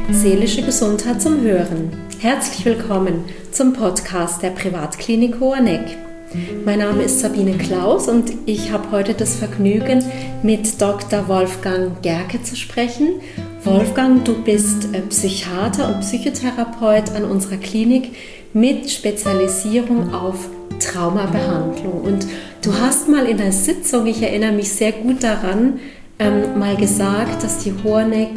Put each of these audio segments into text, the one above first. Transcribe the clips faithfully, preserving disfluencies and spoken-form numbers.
Seelische Gesundheit zum Hören. Herzlich willkommen zum Podcast der Privatklinik Hoheneck. Mein Name ist Sabine Klaus und ich habe heute das Vergnügen, mit Doktor Wolfgang Gerke zu sprechen. Wolfgang, du bist Psychiater und Psychotherapeut an unserer Klinik mit Spezialisierung auf Traumabehandlung. Und du hast mal in der Sitzung, ich erinnere mich sehr gut daran, ähm, mal gesagt, dass die Hoheneck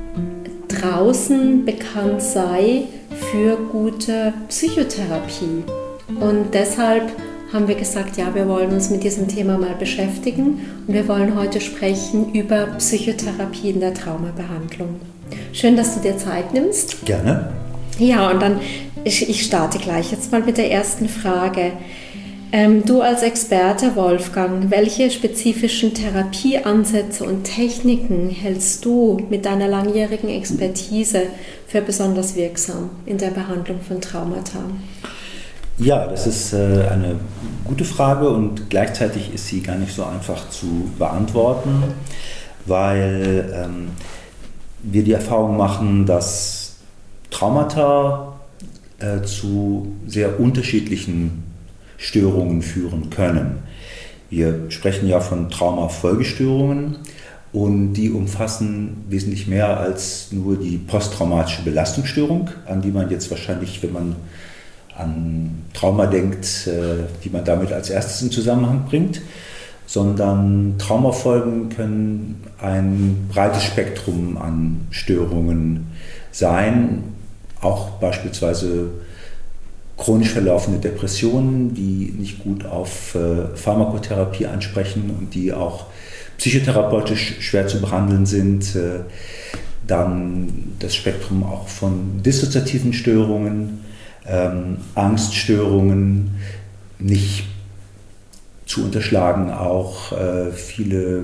draußen bekannt sei für gute Psychotherapie. Und deshalb haben wir gesagt, ja, wir wollen uns mit diesem Thema mal beschäftigen und wir wollen heute sprechen über Psychotherapie in der Traumabehandlung. Schön, dass du dir Zeit nimmst. Gerne. Ja, und dann, ich, ich starte gleich jetzt mal mit der ersten Frage. Ähm, du als Experte, Wolfgang, welche spezifischen Therapieansätze und Techniken hältst du mit deiner langjährigen Expertise für besonders wirksam in der Behandlung von Traumata? Ja, das ist äh, eine gute Frage und gleichzeitig ist sie gar nicht so einfach zu beantworten, weil ähm, wir die Erfahrung machen, dass Traumata äh, zu sehr unterschiedlichen Störungen führen können. Wir sprechen ja von Traumafolgestörungen und die umfassen wesentlich mehr als nur die posttraumatische Belastungsstörung, an die man jetzt wahrscheinlich, wenn man an Trauma denkt, die man damit als erstes in Zusammenhang bringt, sondern Traumafolgen können ein breites Spektrum an Störungen sein, auch beispielsweise chronisch verlaufende Depressionen, die nicht gut auf äh, Pharmakotherapie ansprechen und die auch psychotherapeutisch schwer zu behandeln sind. Äh, dann das Spektrum auch von dissoziativen Störungen, ähm, Angststörungen, nicht zu unterschlagen auch äh, viele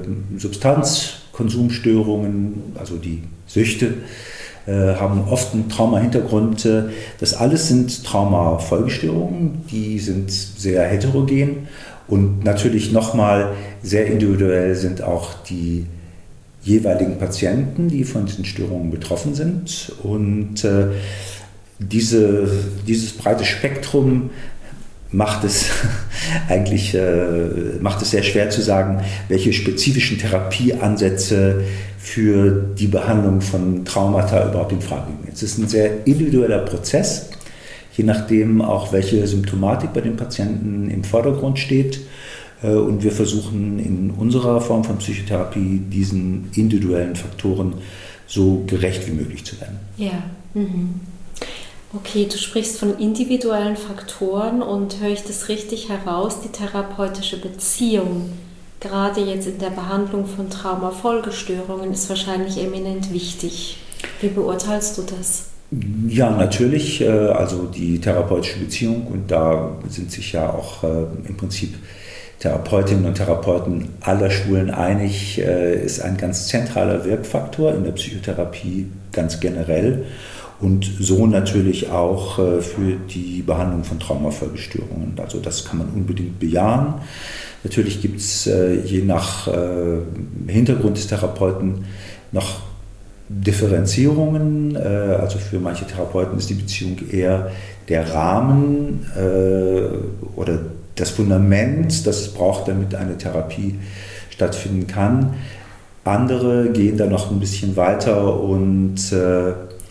Substanzkonsumstörungen, also die Süchte, haben oft einen Trauma-Hintergrund. Das alles sind Traumafolgestörungen, die sind sehr heterogen und natürlich nochmal sehr individuell sind auch die jeweiligen Patienten, die von diesen Störungen betroffen sind. Und äh, diese, dieses breite Spektrum macht es eigentlich äh, macht es sehr schwer zu sagen, welche spezifischen Therapieansätze für die Behandlung von Traumata überhaupt in Frage kommen. Es ist ein sehr individueller Prozess, je nachdem auch welche Symptomatik bei den Patienten im Vordergrund steht. Und wir versuchen in unserer Form von Psychotherapie diesen individuellen Faktoren so gerecht wie möglich zu werden. Ja. Mhm. Okay, du sprichst von individuellen Faktoren und höre ich das richtig heraus, die therapeutische Beziehung, gerade jetzt in der Behandlung von Traumafolgestörungen, ist wahrscheinlich eminent wichtig. Wie beurteilst du das? Ja, natürlich, also die therapeutische Beziehung, und da sind sich ja auch im Prinzip Therapeutinnen und Therapeuten aller Schulen einig, ist ein ganz zentraler Wirkfaktor in der Psychotherapie ganz generell. Und so natürlich auch äh, für die Behandlung von Traumafolgestörungen. Also das kann man unbedingt bejahen. Natürlich gibt es äh, je nach äh, Hintergrund des Therapeuten noch Differenzierungen. Äh, also für manche Therapeuten ist die Beziehung eher der Rahmen äh, oder das Fundament, das es braucht, damit eine Therapie stattfinden kann. Andere gehen da noch ein bisschen weiter und äh,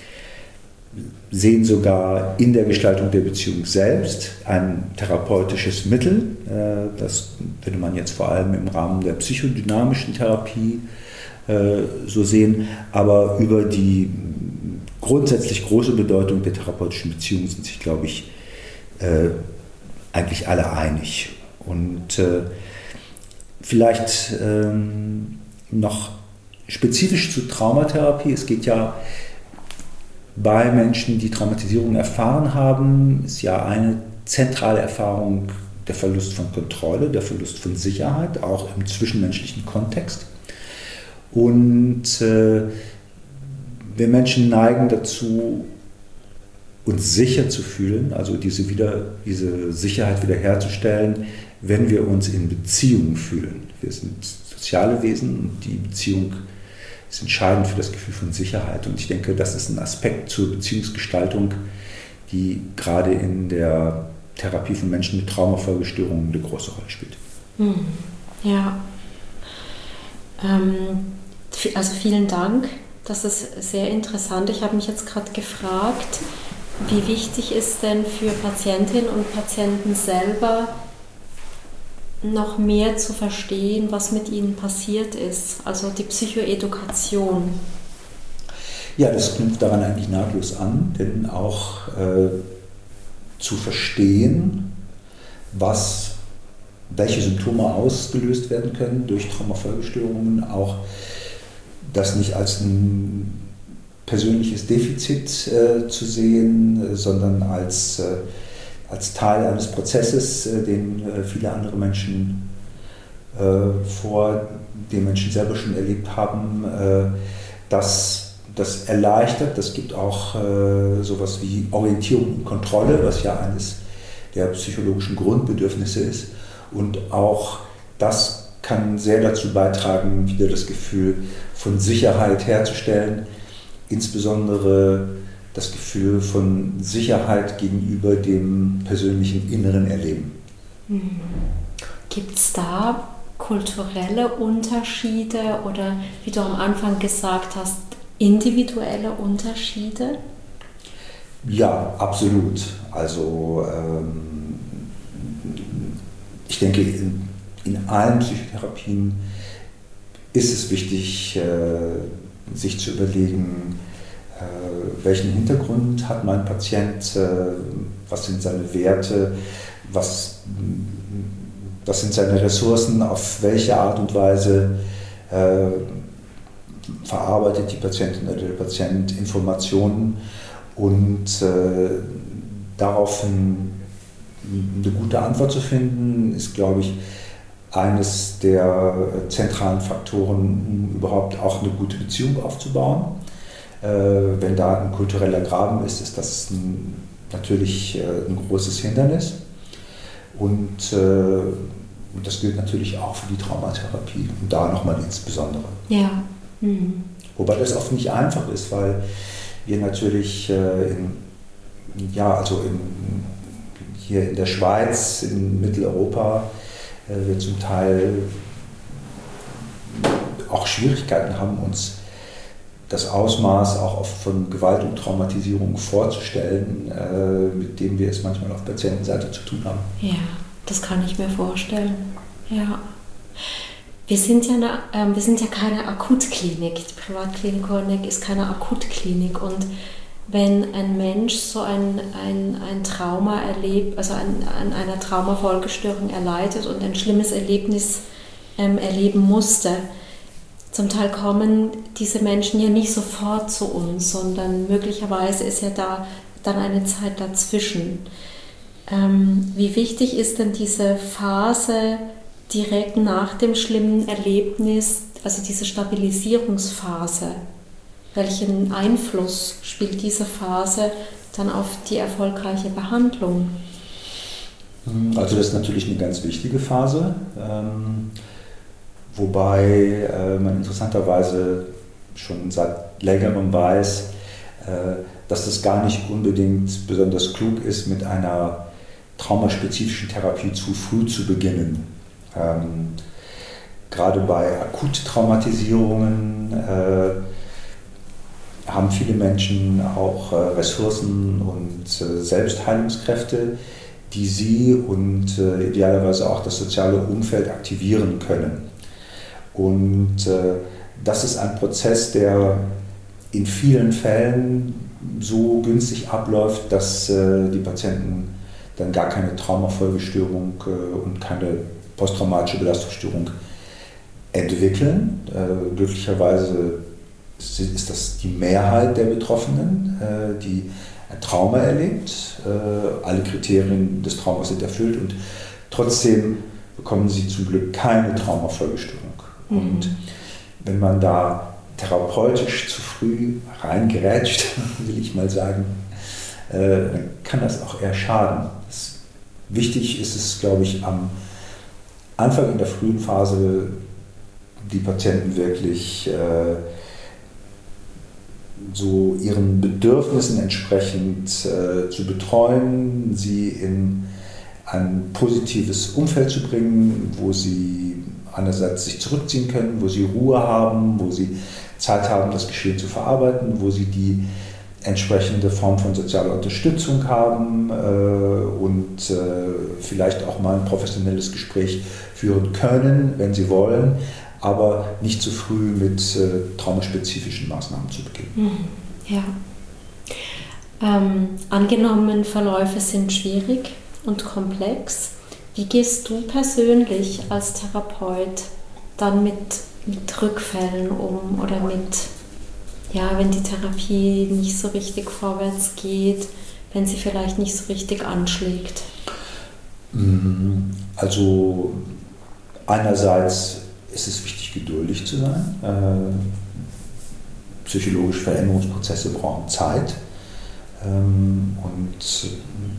sehen sogar in der Gestaltung der Beziehung selbst ein therapeutisches Mittel. Das würde man jetzt vor allem im Rahmen der psychodynamischen Therapie so sehen. Aber über die grundsätzlich große Bedeutung der therapeutischen Beziehung sind sich, glaube ich, eigentlich alle einig. Und vielleicht noch spezifisch zu Traumatherapie. Es geht ja bei Menschen, die Traumatisierung erfahren haben, ist ja eine zentrale Erfahrung der Verlust von Kontrolle, der Verlust von Sicherheit, auch im zwischenmenschlichen Kontext. Und äh, wir Menschen neigen dazu, uns sicher zu fühlen, also diese, wieder, diese Sicherheit wiederherzustellen, wenn wir uns in Beziehung fühlen. Wir sind soziale Wesen und die Beziehung ist entscheidend für das Gefühl von Sicherheit. Und ich denke, das ist ein Aspekt zur Beziehungsgestaltung, die gerade in der Therapie von Menschen mit Traumafolgestörungen eine große Rolle spielt. Hm. Ja. Ähm, also vielen Dank. Das ist sehr interessant. Ich habe mich jetzt gerade gefragt, wie wichtig ist denn für Patientinnen und Patienten selber, noch mehr zu verstehen, was mit ihnen passiert ist, also die Psychoedukation. Ja, das knüpft daran eigentlich nahtlos an, denn auch äh, zu verstehen, was, welche Symptome ausgelöst werden können durch Traumafolgestörungen, auch das nicht als ein persönliches Defizit äh, zu sehen, äh, sondern als, äh, als Teil eines Prozesses, äh, den äh, viele andere Menschen äh, vor den Menschen selber schon erlebt haben, äh, das, das erleichtert. Das gibt auch äh, sowas wie Orientierung und Kontrolle, was ja eines der psychologischen Grundbedürfnisse ist. Und auch das kann sehr dazu beitragen, wieder das Gefühl von Sicherheit herzustellen, insbesondere das Gefühl von Sicherheit gegenüber dem persönlichen inneren Erleben. Mhm. Gibt es da kulturelle Unterschiede oder, wie du am Anfang gesagt hast, individuelle Unterschiede? Ja, absolut. Also ähm, ich denke, in, in allen Psychotherapien ist es wichtig, äh, sich zu überlegen, äh, welchen Hintergrund hat mein Patient, äh, was sind seine Werte, was, was sind seine Ressourcen, auf welche Art und Weise äh, verarbeitet die Patientin oder der Patient Informationen und äh, daraufhin eine gute Antwort zu finden, ist, glaube ich, eines der zentralen Faktoren, um überhaupt auch eine gute Beziehung aufzubauen. Äh, wenn da ein kultureller Graben ist, ist das ein, natürlich äh, ein großes Hindernis. Und äh, das gilt natürlich auch für die Traumatherapie und da nochmal insbesondere. Ja. Mhm. Wobei das oft nicht einfach ist, weil wir natürlich äh, in, ja, also in, hier in der Schweiz, in Mitteleuropa, äh, wir zum Teil auch Schwierigkeiten haben, uns das Ausmaß auch oft von Gewalt und Traumatisierung vorzustellen, äh, mit dem wir es manchmal auf Patientenseite zu tun haben. Ja, das kann ich mir vorstellen. Ja. Wir sind ja, eine, äh, wir sind ja keine Akutklinik. Die Privatklinik Hoheneck ist keine Akutklinik. Und wenn ein Mensch so ein, ein, ein Trauma erlebt, also an, an einer Traumafolgestörung erleidet und ein schlimmes Erlebnis ähm, erleben musste, zum Teil kommen diese Menschen ja nicht sofort zu uns, sondern möglicherweise ist ja da dann eine Zeit dazwischen. Ähm, wie wichtig ist denn diese Phase direkt nach dem schlimmen Erlebnis, also diese Stabilisierungsphase? Welchen Einfluss spielt diese Phase dann auf die erfolgreiche Behandlung? Also das ist natürlich eine ganz wichtige Phase, ähm, wobei äh, man interessanterweise schon seit längerem weiß, äh, dass es gar nicht unbedingt besonders klug ist, mit einer traumaspezifischen Therapie zu früh zu beginnen. Ähm, gerade bei Akuttraumatisierungen äh, haben viele Menschen auch äh, Ressourcen und äh, Selbstheilungskräfte, die sie und äh, idealerweise auch das soziale Umfeld aktivieren können. Und äh, das ist ein Prozess, der in vielen Fällen so günstig abläuft, dass äh, die Patienten dann gar keine Traumafolgestörung äh, und keine posttraumatische Belastungsstörung entwickeln. Äh, glücklicherweise ist das die Mehrheit der Betroffenen, äh, die ein Trauma erlebt. Äh, alle Kriterien des Traumas sind erfüllt und trotzdem bekommen sie zum Glück keine Traumafolgestörung. Mhm. Und wenn man da therapeutisch zu früh reingerätscht, will ich mal sagen, äh, dann kann das auch eher schaden. Das, wichtig ist es, glaube ich, am Anfang in der frühen Phase die Patienten wirklich äh, so ihren Bedürfnissen entsprechend äh, zu betreuen, sie in ein positives Umfeld zu bringen, wo sie einerseits sich zurückziehen können, wo sie Ruhe haben, wo sie Zeit haben, das Geschehen zu verarbeiten, wo sie die entsprechende Form von sozialer Unterstützung haben äh, und äh, vielleicht auch mal ein professionelles Gespräch führen können, wenn sie wollen, aber nicht zu früh mit äh, traumaspezifischen Maßnahmen zu beginnen. Ja. Ähm, angenommen, Verläufe sind schwierig und komplex. Wie gehst du persönlich als Therapeut dann mit, mit Rückfällen um oder mit, ja, wenn die Therapie nicht so richtig vorwärts geht, wenn sie vielleicht nicht so richtig anschlägt? Also einerseits ist es wichtig, geduldig zu sein. Äh, psychologische Veränderungsprozesse brauchen Zeit ähm, und äh,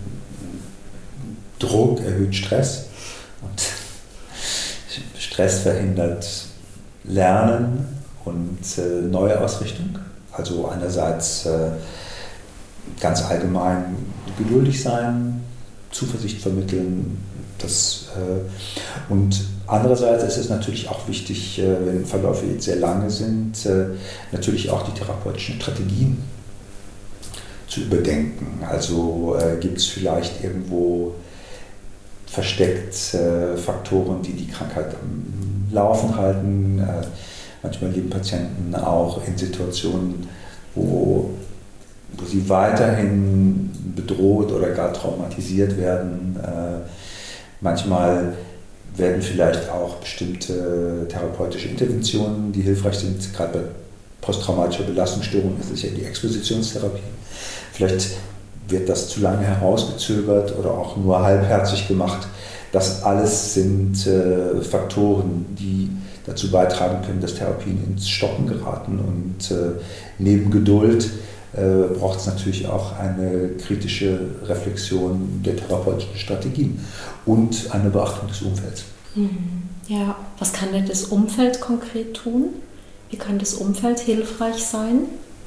Druck erhöht Stress und Stress verhindert Lernen und äh, neue Ausrichtung. Also einerseits äh, ganz allgemein geduldig sein, Zuversicht vermitteln, das, äh, und andererseits ist es natürlich auch wichtig, äh, wenn Verläufe jetzt sehr lange sind, äh, natürlich auch die therapeutischen Strategien zu überdenken. Also äh, gibt es vielleicht irgendwo versteckt äh, Faktoren, die die Krankheit am Laufen halten. Äh, manchmal leben Patienten auch in Situationen, wo, wo sie weiterhin bedroht oder gar traumatisiert werden. Äh, manchmal werden vielleicht auch bestimmte therapeutische Interventionen, die hilfreich sind, gerade bei posttraumatischer Belastungsstörung ist es ja die Expositionstherapie. Vielleicht wird das zu lange herausgezögert oder auch nur halbherzig gemacht. Das alles sind äh, Faktoren, die dazu beitragen können, dass Therapien ins Stocken geraten. Und äh, neben Geduld äh, braucht es natürlich auch eine kritische Reflexion der therapeutischen Strategien und eine Beachtung des Umfelds. Ja, was kann denn das Umfeld konkret tun? Wie kann das Umfeld hilfreich sein?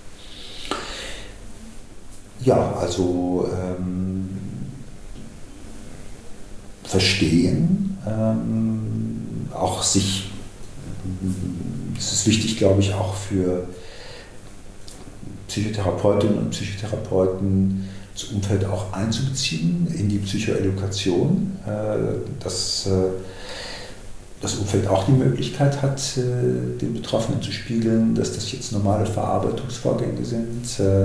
Ja, also ähm, verstehen, ähm, auch sich, es ist wichtig, glaube ich, auch für Psychotherapeutinnen und Psychotherapeuten das Umfeld auch einzubeziehen in die Psychoedukation, äh, dass äh, das Umfeld auch die Möglichkeit hat, äh, den Betroffenen zu spiegeln, dass das jetzt normale Verarbeitungsvorgänge sind. Äh,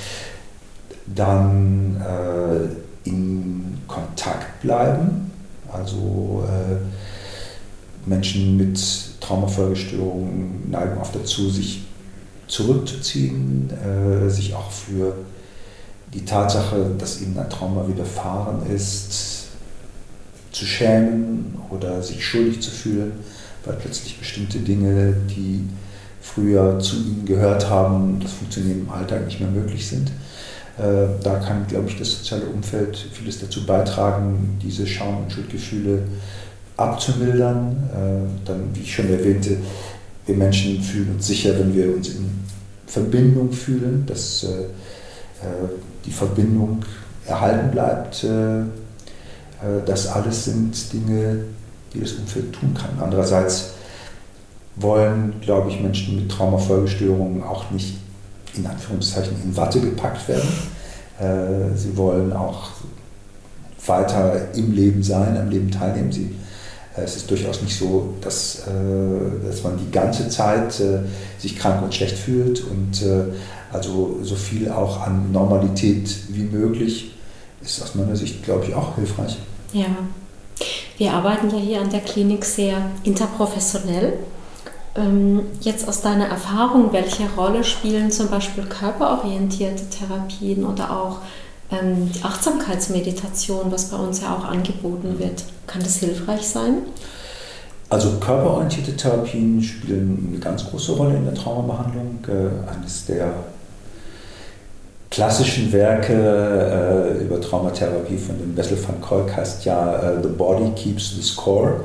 dann äh, in Kontakt bleiben, also äh, Menschen mit Traumafolgestörungen neigen oft dazu, sich zurückzuziehen, äh, sich auch für die Tatsache, dass ihnen ein Trauma widerfahren ist, zu schämen oder sich schuldig zu fühlen, weil plötzlich bestimmte Dinge, die früher zu ihnen gehört haben, das Funktionieren im Alltag nicht mehr möglich sind. Da kann, glaube ich, das soziale Umfeld vieles dazu beitragen, diese Scham- und Schuldgefühle abzumildern. Dann, wie ich schon erwähnte, wir Menschen fühlen uns sicher, wenn wir uns in Verbindung fühlen, dass die Verbindung erhalten bleibt. Das alles sind Dinge, die das Umfeld tun kann. Andererseits wollen, glaube ich, Menschen mit Traumafolgestörungen auch nicht in Anführungszeichen in Watte gepackt werden. Äh, sie wollen auch weiter im Leben sein, am Leben teilnehmen. Sie, äh, es ist durchaus nicht so, dass, äh, dass man die ganze Zeit äh, sich krank und schlecht fühlt und äh, also so viel auch an Normalität wie möglich ist aus meiner Sicht, glaube ich, auch hilfreich. Ja, wir arbeiten ja hier an der Klinik sehr interprofessionell. Jetzt aus deiner Erfahrung, welche Rolle spielen zum Beispiel körperorientierte Therapien oder auch ähm, die Achtsamkeitsmeditation, was bei uns ja auch angeboten wird? Kann das hilfreich sein? Also körperorientierte Therapien spielen eine ganz große Rolle in der Traumabehandlung. Äh, eines der klassischen Werke äh, über Traumatherapie von dem Bessel van Kolk heißt ja uh, The Body Keeps the Score.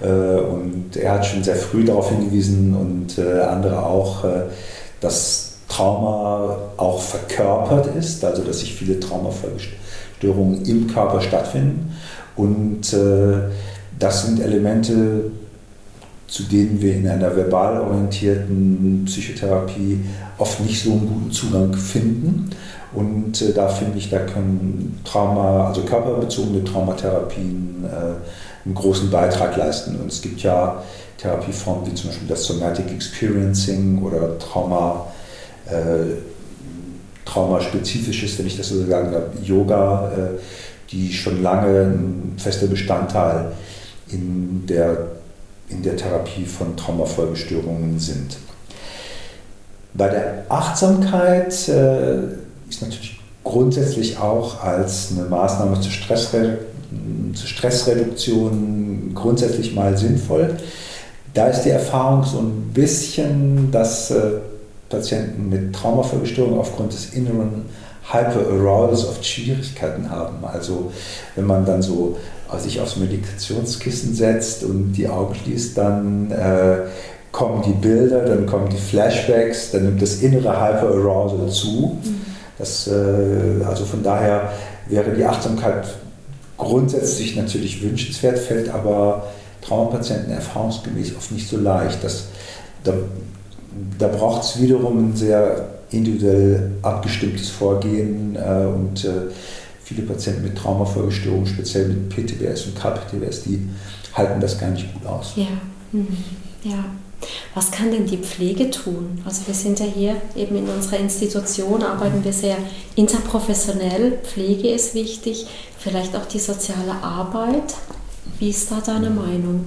Und er hat schon sehr früh darauf hingewiesen und andere auch, dass Trauma auch verkörpert ist, also dass sich viele Traumafolgestörungen im Körper stattfinden. Und äh, das sind Elemente, zu denen wir in einer verbal orientierten Psychotherapie oft nicht so einen guten Zugang finden. Und äh, da finde ich, da können Trauma, also körperbezogene Traumatherapien äh, einen großen Beitrag leisten. Und es gibt ja Therapieformen wie zum Beispiel das Somatic Experiencing oder Trauma, äh, traumaspezifisches, wenn ich das so sagen darf, Yoga, äh, die schon lange ein fester Bestandteil in der, in der Therapie von Traumafolgestörungen sind. Bei der Achtsamkeit äh, ist natürlich grundsätzlich auch als eine Maßnahme zur, Stressre- zur Stressreduktion grundsätzlich mal sinnvoll. Da ist die Erfahrung so ein bisschen, dass äh, Patienten mit Traumafolgestörungen aufgrund des inneren Hyperarousals oft Schwierigkeiten haben. Also wenn man dann so sich aufs Meditationskissen setzt und die Augen schließt, dann äh, kommen die Bilder, dann kommen die Flashbacks, dann nimmt das innere Hyperarousal zu. Das, äh, also von daher wäre die Achtsamkeit grundsätzlich natürlich wünschenswert, fällt aber Traumapatienten erfahrungsgemäß oft nicht so leicht. Das, da da braucht es wiederum ein sehr individuell abgestimmtes Vorgehen äh, und äh, viele Patienten mit Traumafolgestörungen, speziell mit P T B S und K P T B S, die halten das gar nicht gut aus. Ja, mhm. ja. Was kann denn die Pflege tun? Also wir sind ja hier eben in unserer Institution, arbeiten wir sehr interprofessionell. Pflege ist wichtig, vielleicht auch die soziale Arbeit. Wie ist da deine Meinung?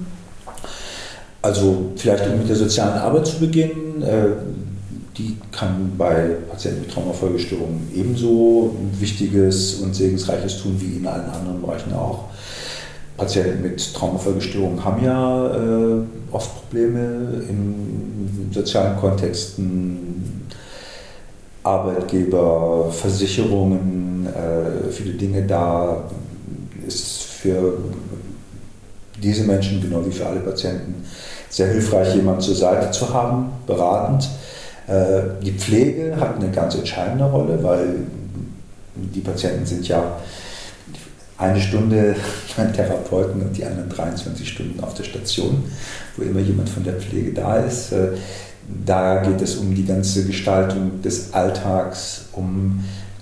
Also vielleicht um mit der sozialen Arbeit zu beginnen, äh, die kann bei Patienten mit Traumafolgestörungen ebenso wichtiges und segensreiches tun wie in allen anderen Bereichen auch. Patienten mit Traumafolgestörungen haben ja äh, oft Probleme in sozialen Kontexten, Arbeitgeber, Versicherungen, äh, viele Dinge. Da ist für diese Menschen, genau wie für alle Patienten, sehr hilfreich, jemanden zur Seite zu haben, beratend. Äh, die Pflege hat eine ganz entscheidende Rolle, weil die Patienten sind ja eine Stunde beim Therapeuten und die anderen dreiundzwanzig Stunden auf der Station, wo immer jemand von der Pflege da ist. Äh, da geht es um die ganze Gestaltung des Alltags, um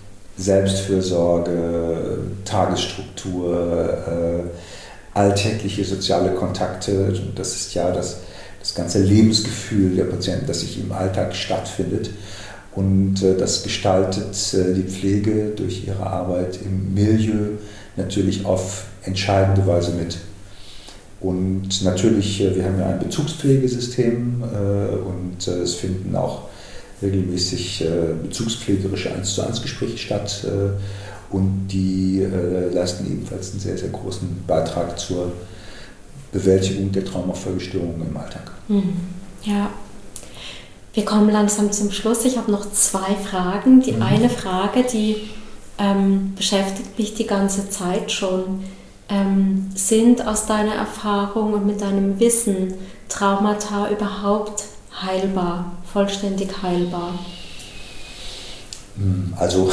Selbstfürsorge, Tagesstruktur, äh, alltägliche soziale Kontakte. Das ist ja das, das ganze Lebensgefühl der Patienten, das sich im Alltag stattfindet. Und äh, das gestaltet äh, die Pflege durch ihre Arbeit im Milieu natürlich auf entscheidende Weise mit. Und natürlich, äh, wir haben ja ein Bezugspflegesystem äh, und äh, es finden auch regelmäßig äh, bezugspflegerische eins zu eins Gespräche statt. Äh, Und die äh, leisten ebenfalls einen sehr, sehr großen Beitrag zur Bewältigung der Traumafolgestörungen im Alltag. Ja, wir kommen langsam zum Schluss. Ich habe noch zwei Fragen. Die mhm. eine Frage, die ähm, beschäftigt mich die ganze Zeit schon. Ähm, sind aus deiner Erfahrung und mit deinem Wissen Traumata überhaupt heilbar, vollständig heilbar? Also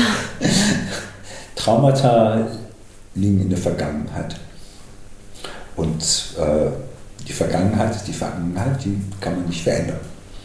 Traumata liegen in der Vergangenheit und äh, die Vergangenheit ist die Vergangenheit, die kann man nicht verändern.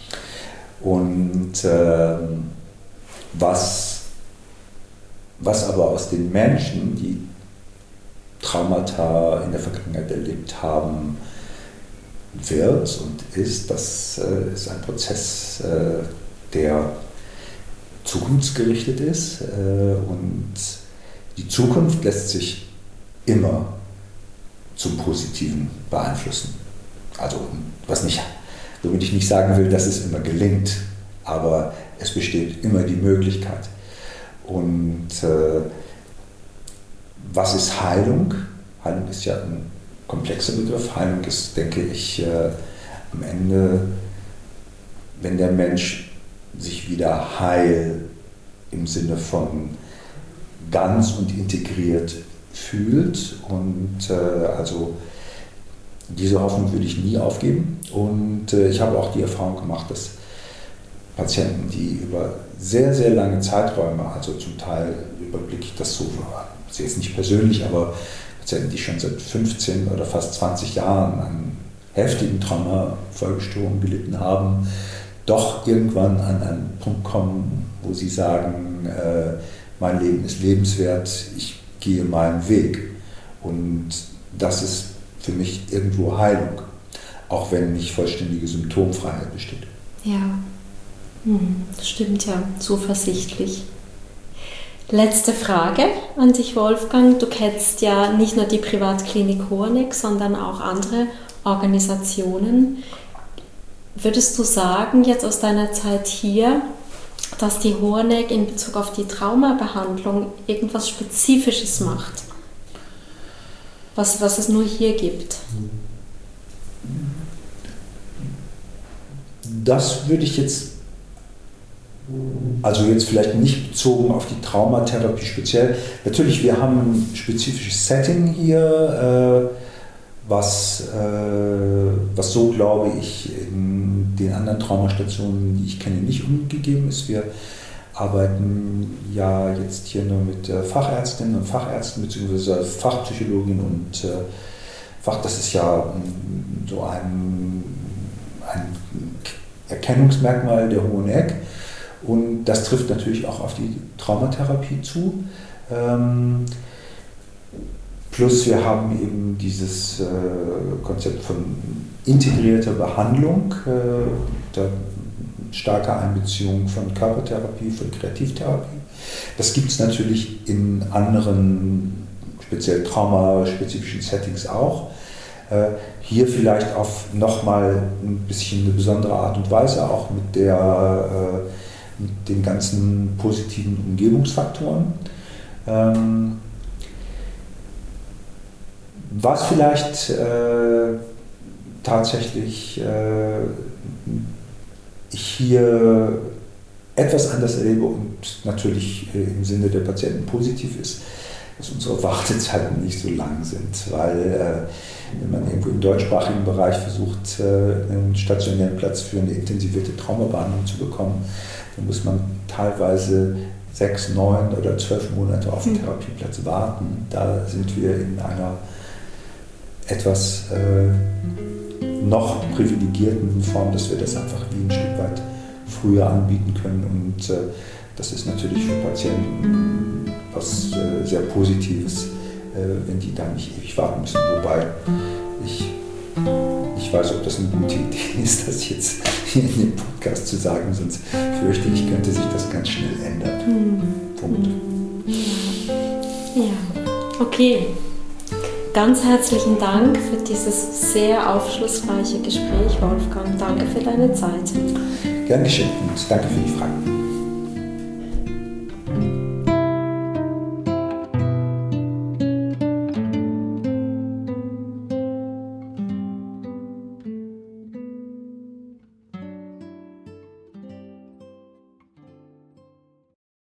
Und äh, was, was aber aus den Menschen, die Traumata in der Vergangenheit erlebt haben, wird und ist, das äh, ist ein Prozess, äh, der zukunftsgerichtet ist äh, und die Zukunft lässt sich immer zum Positiven beeinflussen. Also was nicht, womit ich nicht sagen will, dass es immer gelingt, aber es besteht immer die Möglichkeit. Und äh, was ist Heilung? Heilung ist ja ein komplexer Begriff. Heilung ist, denke ich, äh, am Ende, wenn der Mensch sich wieder heil im Sinne von ganz und integriert fühlt. Und äh, also diese Hoffnung würde ich nie aufgeben. Und äh, ich habe auch die Erfahrung gemacht, dass Patienten, die über sehr, sehr lange Zeiträume, also zum Teil überblicke ich das so, das ist jetzt nicht persönlich, aber Patienten, die schon seit fünfzehn oder fast zwanzig Jahren an heftigen Traumafolgestörungen gelitten haben, doch irgendwann an einen Punkt kommen, wo sie sagen, äh, mein Leben ist lebenswert, ich gehe meinen Weg. Und das ist für mich irgendwo Heilung, auch wenn nicht vollständige Symptomfreiheit besteht. Ja, das stimmt ja, zuversichtlich. Letzte Frage an dich, Wolfgang. Du kennst ja nicht nur die Privatklinik Hoheneck, sondern auch andere Organisationen. Würdest du sagen, jetzt aus deiner Zeit hier, dass die Hoheneck in Bezug auf die Traumabehandlung irgendwas Spezifisches macht? Was, was es nur hier gibt? Das würde ich jetzt, also jetzt vielleicht nicht bezogen auf die Traumatherapie speziell. Natürlich, wir haben ein spezifisches Setting hier, äh, was, äh, was so, glaube ich, in den anderen Traumastationen, die ich kenne, nicht umgegeben ist. Wir arbeiten ja jetzt hier nur mit äh, Fachärztinnen und Fachärzten bzw. Fachpsychologinnen und äh, Fach, das ist ja m, so ein, ein Erkennungsmerkmal der Hoheneck und das trifft natürlich auch auf die Traumatherapie zu. Ähm, plus wir haben eben dieses äh, Konzept von integrierter Behandlung, äh, der starke Einbeziehung von Körpertherapie, von Kreativtherapie. Das gibt es natürlich in anderen, speziell traumaspezifischen Settings auch. Äh, hier vielleicht auf nochmal ein bisschen eine besondere Art und Weise, auch mit, der, äh, mit den ganzen positiven Umgebungsfaktoren. Ähm, was vielleicht äh, tatsächlich äh, ich hier etwas anders erlebe und natürlich äh, im Sinne der Patienten positiv ist, dass unsere Wartezeiten nicht so lang sind, weil äh, wenn man irgendwo im deutschsprachigen Bereich versucht, äh, einen stationären Platz für eine intensivierte Traumabehandlung zu bekommen, dann muss man teilweise sechs, neun oder zwölf Monate auf den Therapieplatz warten. Da sind wir in einer etwas äh, noch privilegierten Form, dass wir das einfach wie ein Stück weit früher anbieten können. Und äh, das ist natürlich für Patienten was äh, sehr Positives, äh, wenn die da nicht ewig warten müssen. Wobei ich nicht weiß, ob das eine gute Idee ist, das jetzt hier in dem Podcast zu sagen, sonst fürchte ich, könnte sich das ganz schnell ändern. Mhm. Punkt. Ja, okay. Ganz herzlichen Dank für dieses sehr aufschlussreiche Gespräch, Wolfgang. Danke für deine Zeit. Gern geschehen und danke für die Fragen.